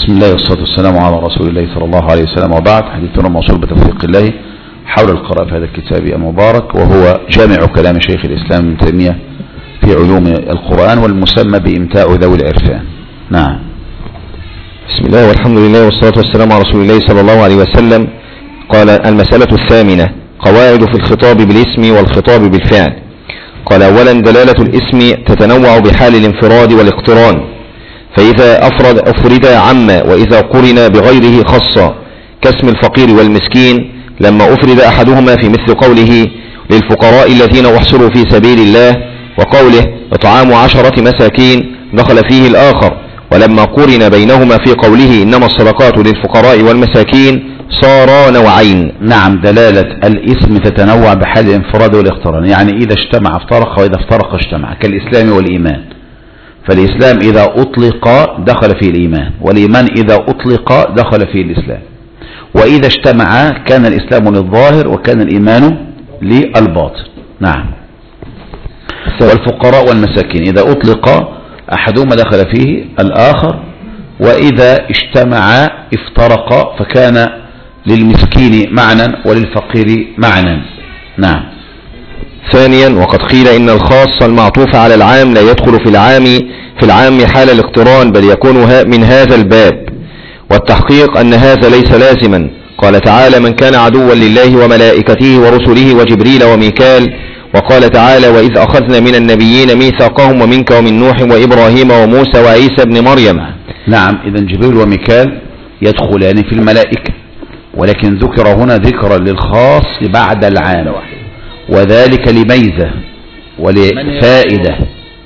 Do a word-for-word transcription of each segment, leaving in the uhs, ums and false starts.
بسم الله والصلاة والسلام على رسول الله صلى الله عليه وسلم، وبعد. حديثنا موصول بتوفيق الله حول القراءة في هذا الكتاب المبارك، وهو جامع كلام شيخ الإسلام ابن تيمية في علوم القرآن، والمسمى بإمتاع ذوي العرفان. نعم. بسم الله والحمد لله والصلاة والسلام على رسول الله صلى الله عليه وسلم. قال: المسألة الثامنة: قواعد في الخطاب بالاسم والخطاب بالفعل. قال: أولا، دلالة الاسم تتنوع بحال الانفراد والاقتران، فإذا أفرد أفرد عم، وإذا قرن بغيره خص، كاسم الفقير والمسكين لما أفرد أحدهما في مثل قوله: للفقراء الذين أحصروا في سبيل الله، وقوله: إطعام عشرة مساكين دخل فيه الآخر، ولما قرن بينهما في قوله: إنما الصدقات للفقراء والمساكين صار نوعين. نعم، دلالة الاسم تتنوع بحال الانفراد والاقتران، يعني إذا اجتمع افترق، وإذا افترق اجتمع، كالإسلام والإيمان. فالإسلام إذا أطلق دخل فيه الإيمان، والإيمان إذا أطلق دخل فيه الإسلام. وإذا اجتمع كان الإسلام للظاهر وكان الإيمان للباطن. نعم. والفقراء والمساكين إذا أطلق أحدهما دخل فيه الآخر، وإذا اجتمع افترق، فكان للمسكين معنى وللفقير معنى. نعم. ثانيا، وقد قيل إن الخاص المعطوف على العام لا يدخل في العام في العام حال الاقتران، بل يكون من هذا الباب، والتحقيق أن هذا ليس لازما. قال تعالى: من كان عدوا لله وملائكته ورسله وجبريل وميكال. وقال تعالى: وإذ أخذنا من النبيين ميثاقهم ومنك ومن نوح وإبراهيم وموسى وعيسى بن مريم. نعم، إذا جبريل وميكال يدخلان في الملائكة، ولكن ذكر هنا ذكرا للخاص بعد العام، وذلك لميزة ولفائدة،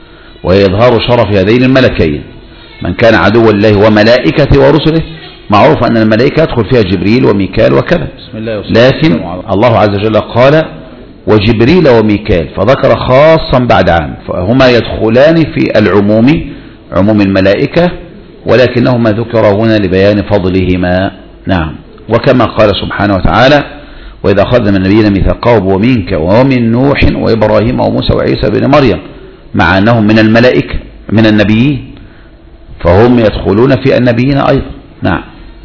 ويظهر شرف هذين الملكين. من كان عدوا لله وملائكته ورسله، معروف أن الملائكة يدخل فيها جبريل وميكال وكذا، لكن الله عز وجل قال: وجبريل وميكال، فذكر خاصا بعد عام، فهما يدخلان في العموم، عموم الملائكة، ولكنهما ذكر هنا لبيان فضلهما. نعم. وكما قال سبحانه وتعالى: وإذا أخذنا من النبيين ميثاقهم ومنك ومن نوح وإبراهيم وموسى وعيسى بن مريم، مع أنهم من الملائكة من النبيين، فهم يدخلون في النبيين أيضا. نعم.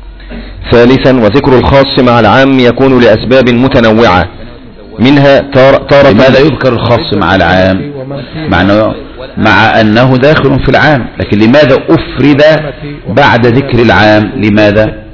ثالثا، وذكر الخاص مع العام يكون لأسباب متنوعة، منها تارة. لماذا يذكر الخاص مع العام؟ مع أنه, مع أنه داخل في العام، لكن لماذا أفرد بعد ذكر العام؟ لماذا؟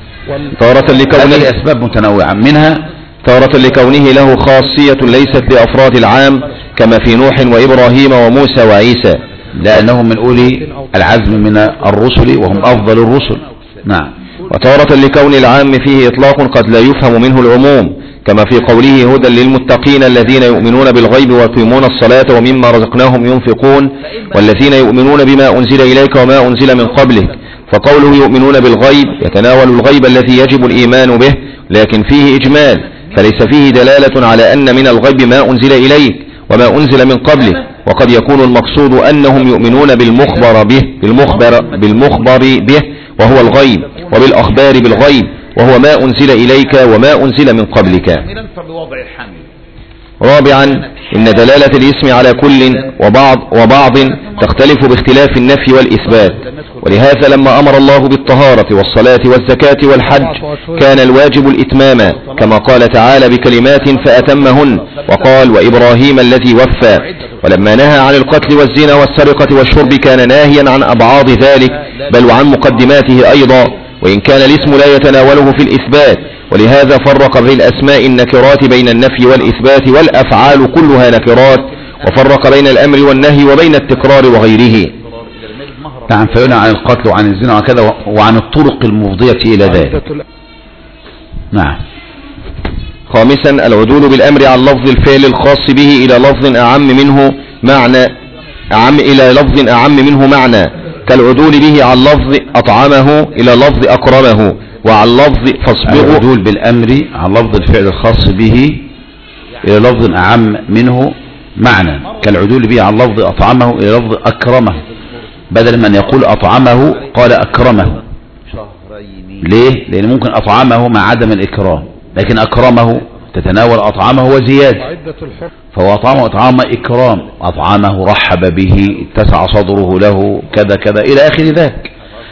تارة لكونه لأسباب متنوعة، منها تارة لكونه له خاصية ليست لأفراد العام، كما في نوح وإبراهيم وموسى وعيسى، لأنهم من أولي العزم من الرسل وهم أفضل الرسل. نعم. وتارة لكون العام فيه إطلاق قد لا يفهم منه العموم، كما في قوله: هدى للمتقين الذين يؤمنون بالغيب ويقيمون الصلاة ومما رزقناهم ينفقون، والذين يؤمنون بما أنزل إليك وما أنزل من قبلك. فقوله يؤمنون بالغيب يتناول الغيب الذي يجب الإيمان به، لكن فيه إجمال، فليس فيه دلالة على أن من الغيب ما أنزل إليك وما أنزل من قبلك، وقد يكون المقصود أنهم يؤمنون بالمخبر به بالمخبر, بالمخبر به وهو الغيب، وبالأخبار بالغيب وهو ما أنزل إليك وما أنزل من قبلك. رابعا، إن دلالة الاسم على كل وبعض وبعض تختلف باختلاف النفي والإثبات، ولهذا لما أمر الله بالطهارة والصلاة والزكاة والحج كان الواجب الإتمام، كما قال تعالى: بكلمات فأتمهن، وقال: وإبراهيم الذي وفى. ولما نهى عن القتل والزنا والسرقة والشرب كان ناهيا عن أبعاض ذلك، بل وعن مقدماته أيضا، وإن كان الاسم لا يتناوله في الإثبات. ولهذا فرق بين الأسماء النكرات بين النفي والإثبات، والأفعال كلها نكرات، وفرق بين الأمر والنهي وبين التكرار وغيره. نعم. فينهى عن القتل وعن الزنا وكذا، وعن الطرق المفضية إلى ذلك. نعم. خامسا، العدول بالأمر عن لفظ الفعل الخاص به إلى لفظ أعم منه معنى أعم إلى لفظ أعم منه معنى، كالعدول به عن لفظ أطعمه إلى لفظ أكرمه، وعن لفظ فاصبروا. العدول بالأمر عن لفظ الفعل الخاص به إلى لفظ أعم منه معنى، كالعدول به عن لفظ أطعمه إلى لفظ أكرمه، بدل من يقول أطعمه قال أكرمه. ليه؟ لأن ممكن أطعمه مع عدم الإكرام، لكن أكرمه تتناول أطعمه وزيادة، فهو أطعمه أطعام إكرام، أطعمه رحب به، اتسع صدره له، كذا كذا إلى آخر ذلك.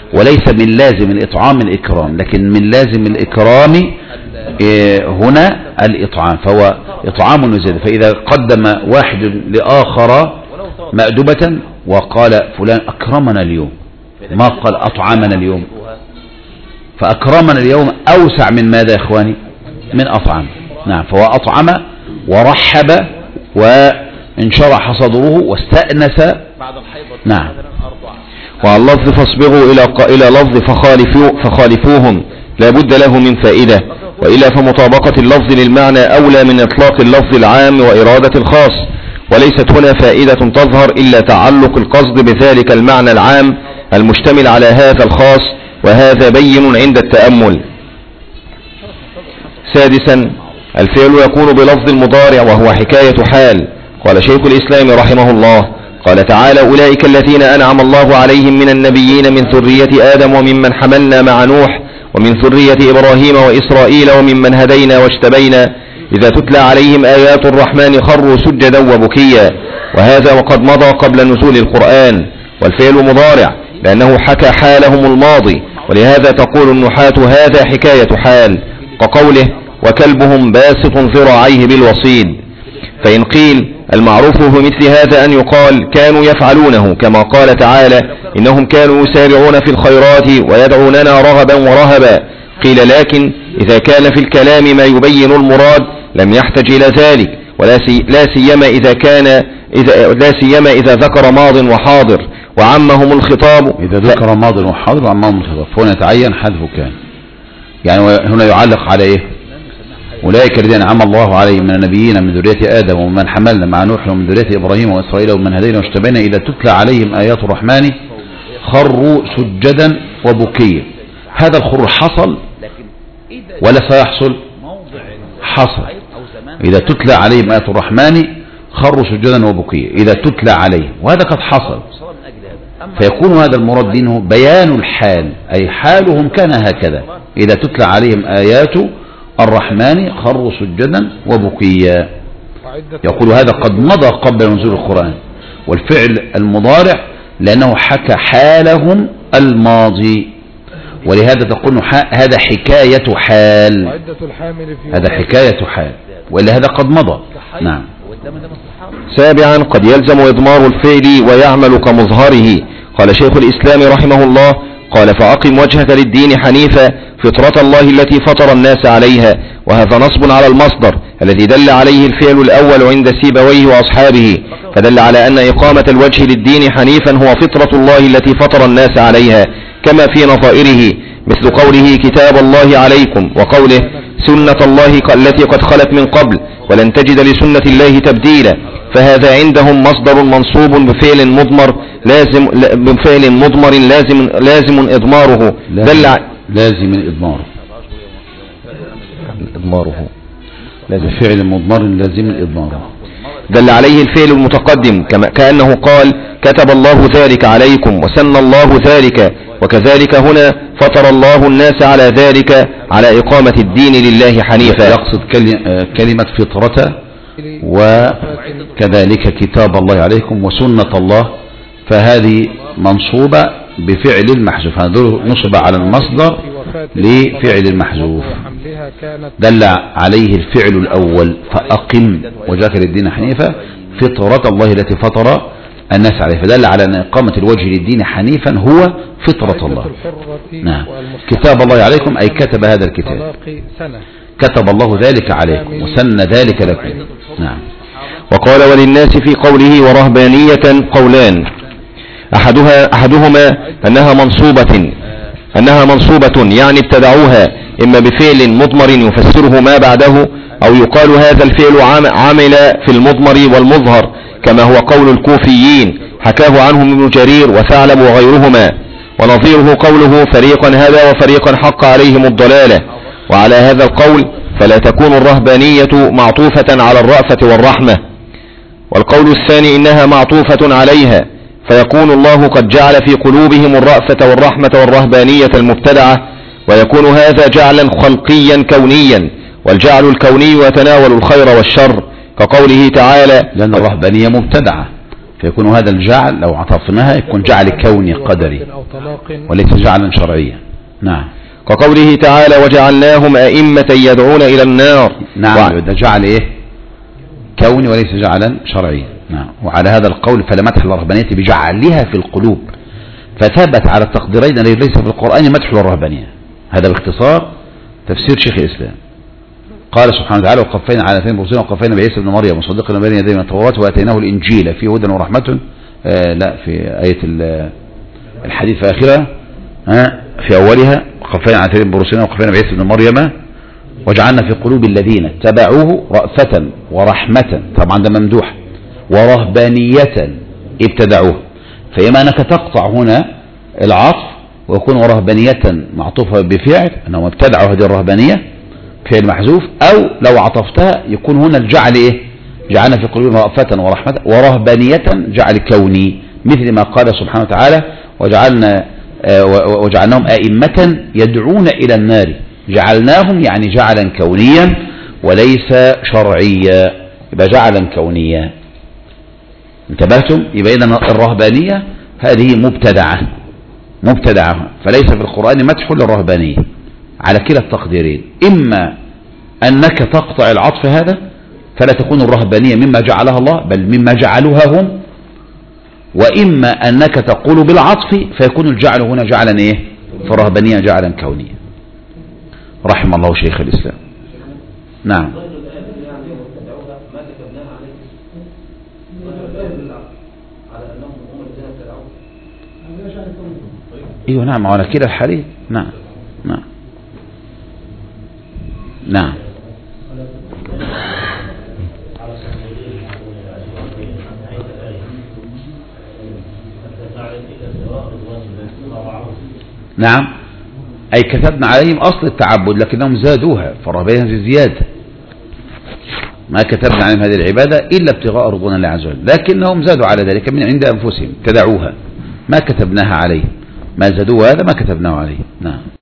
وليس من لازم الإطعام الإكرام، لكن من لازم الإكرام هنا الإطعام، فهو إطعام وزيادة. فإذا قدم واحد لآخر مأدبة وقال فلان أكرمنا اليوم، ما قال أطعمنا اليوم، فأكرمنا اليوم أوسع من ماذا يا إخواني؟ من أطعم. نعم، فهو أطعم ورحب وانشرح صدره واستأنس. نعم. وعلى اللفظ فاصبروا إلى إلى لفظ فخالفوا فخالفوهم لا بد له من فائدة، وإلا فمطابقة اللفظ للمعنى أولى من إطلاق اللفظ العام وإرادة الخاص، وليست هنا فائدة تظهر إلا تعلق القصد بذلك المعنى العام المشتمل على هذا الخاص، وهذا بين عند التأمل. سادسا الفعل يكون بلفظ المضارع وهو حكاية حال. قال شيخ الإسلام رحمه الله قال تعالى أولئك الذين أنعم الله عليهم من النبيين من ذرية آدم وممن حملنا مع نوح ومن ذرية إبراهيم وإسرائيل وممن هدينا واجتبينا إذا تتلى عليهم آيات الرحمن خروا سجدا وبكيا. وهذا وقد مضى قبل نزول القرآن. والفعل مضارع لأنه حكى حالهم الماضي، ولهذا تقول النحاة هذا حكاية حال، كقوله وكلبهم باسط ذراعيه بالوصيد. فإن قيل المعروف في مثل هذا أن يقال كانوا يفعلونه، كما قال تعالى إنهم كانوا يسارعون في الخيرات ويدعوننا رغبا ورهبا. قيل لكن إذا كان في الكلام ما يبين المراد لم يحتج إلى ذلك، ولا سيما إذا كان إذا لا سيما إذا ذكر ماض وحاضر وعمهم الخطاب. إذا ذكر ماض وحاضر وعمهم الخطاب فهنا يتعين حذف كان، يعني هنا يعلق على إيه؟ أولئك الذين أنعم الله عليهم من النبيين من ذرية آدم ومن حملنا مع نوح ومن ذرية إبراهيم وإسرائيل ومن هدينا واجتبينا إذا تتلى عليهم آيات الرحمن خروا سجدا وبكيا. هذا الخر حصل ولا سيحصل؟ حصل. إذا تتلى عليهم آيات الرحمن خروا سجدا وبكيا، إذا تتلى عليهم، وهذا قد حصل. فيكون هذا المراد دينه بيان الحال، أي حالهم كان هكذا، إذا تتلى عليهم آيات الرحمن خروا سجدا وبكيا. يقول هذا قد مضى قبل نزول القرآن. والفعل المضارع لأنه حكى حالهم الماضي، ولهذا تقول هذا حكاية حال، هذا حكاية حال، وإلا هذا قد مضى. نعم. سابعا قد يلزم إضمار الفعل ويعمل كمظهره. قال شيخ الإسلام رحمه الله قال فأقم وجهك للدين حنيفا فطرة الله التي فطر الناس عليها. وهذا نصب على المصدر الذي دل عليه الفعل الأول عند سيبويه وأصحابه، فدل على أن إقامة الوجه للدين حنيفا هو فطرة الله التي فطر الناس عليها، كما في نظائره مثل قوله كتاب الله عليكم، وقوله سنة الله التي قد خلت من قبل ولن تجد لسنة الله تبديلا. فهذا عندهم مصدر منصوب بفعل مضمر لازم بفعل مضمر لازم لازم إضماره دل لازم إضماره إضماره لازم فعل مضمر لازم إضماره دل عليه الفعل المتقدم، كما كأنه قال كتب الله ذلك عليكم وسن الله ذلك. وكذلك هنا فطر الله الناس على ذلك على إقامة الدين لله حنيفا. يقصد كلمة فطرة وكذلك كتاب الله عليكم وسنة الله، فهذه منصوبة بفعل المحذوف، نصب على المصدر لفعل المحذوف، دل عليه الفعل الأول فأقم وجهك للدين حنيفا فطرة الله التي فطر الناس عليه، فدل على أن إقامة الوجه للدين حنيفا هو فطرة الله. نعم. كتاب الله عليكم أي كتب هذا الكتاب، كتب الله ذلك عليكم وسن ذلك لكم. نعم. وقال وللناس في قوله ورهبانية قولان، أحدها أحدهما أنها منصوبة أنها منصوبة يعني ابتدعوها إما بفعل مضمر يفسره ما بعده، أو يقال هذا الفعل عمل في المضمر والمظهر، كما هو قول الكوفيين حكاه عنهم ابن جرير وثعلب وغيرهما. ونظيره قوله فريقا هدى وفريقا حق عليهم الضلالة. وعلى هذا القول فلا تكون الرهبانية معطوفة على الرأفة والرحمة. والقول الثاني إنها معطوفة عليها، فيكون الله قد جعل في قلوبهم الرأفة والرحمة والرهبانية المبتدعة، ويكون هذا جعلا خلقيا كونيا، والجعل الكوني يتناول الخير والشر، كقوله تعالى لأن الرهبانية مبتدعة، فيكون هذا الجعل لو عطفناها يكون جعل كوني قدري وليس جعلا شرعيا. نعم. كقوله تعالى وجعلناهم أئمة يدعون إلى النار. نعم ده جعل إيه كوني وليس جعلا شرعيا. نعم. وعلى هذا القول فلا مدح للرهبانية بجعلها في القلوب، فثبت على التقديرين الذي ليس في القرآن مدح للرهبانية. هذا باختصار تفسير شيخ الإسلام. قال سبحانه وتعالى وقفينا على اثنين برسلين وقفينا بعيسى ابن مريم مصدقا بين يدي من التوراة واتيناه الانجيل فيه هدى ورحمة. آه لا في آية الحديث في آخرها آه في أولها وقفينا على اثنين برسلين وقفينا بعيسى ابن مريم وجعلنا في قلوب الذين اتبعوه رأفة ورحمة، طبعا ده ممدوح، ورهبانية ابتدعوه. فإما أنك تقطع هنا العطف ويكون رهبانية معطوفة بفعل أنهم ابتدعوا هذه الرهبانية فعل محذوف، أو لو عطفتها يكون هنا الجعل إيه جعلنا في قلوبهم رأفة ورحمة ورهبانية جعل كوني، مثل ما قال سبحانه وتعالى وجعلنا آه وجعلناهم أئمة يدعون إلى النار. جعلناهم يعني جعلا كونيا وليس شرعيا، يبقى جعلا كونيا. انتبهتم؟ يبقى إذن الرهبانية هذه مبتدعة مبتدعة فليس في القرآن مدح للرهبانية على كلا التقديرين، إما أنك تقطع العطف هذا فلا تكون الرهبانية مما جعلها الله بل مما جعلوها هم، وإما أنك تقول بالعطف فيكون الجعل هنا جعلا إيه في الرهبانية جعلا كونيا. رحم الله شيخ الإسلام. نعم. ايوه نعم على كلا الحالين. نعم نعم نعم. نعم أي كتبنا عليهم أصل التعبد لكنهم زادوها، فالرهبانية هذه زيادة، ما كتبنا عليهم هذه العبادة إلا ابتغاء رضوان الله عز وجل، لكنهم زادوا على ذلك من عند أنفسهم ابتدعوها، ما كتبناها عليهم، ما زادوها هذا ما كتبناه عليه. نعم.